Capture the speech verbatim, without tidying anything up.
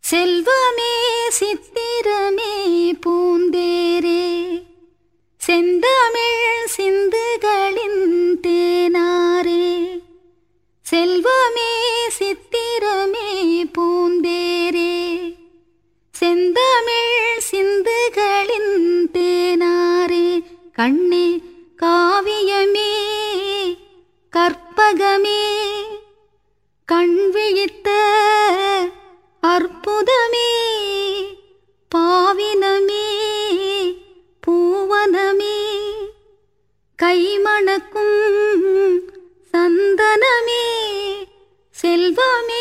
செல்வமே சித்திரமே பூந்தேரே செந்தமிழ் சிந்துகளின் தேனாரே. செல்வமே சித்திரமே பூந்தேரே செந்தமிழ் சிந்துகளின் தேனாரே. கண்ணே காவியமே கற்பகமே கண் விழித்த அற்புதமே பாவினமே பூவனமே கைமணக்கும் சந்தனமே. செல்வமே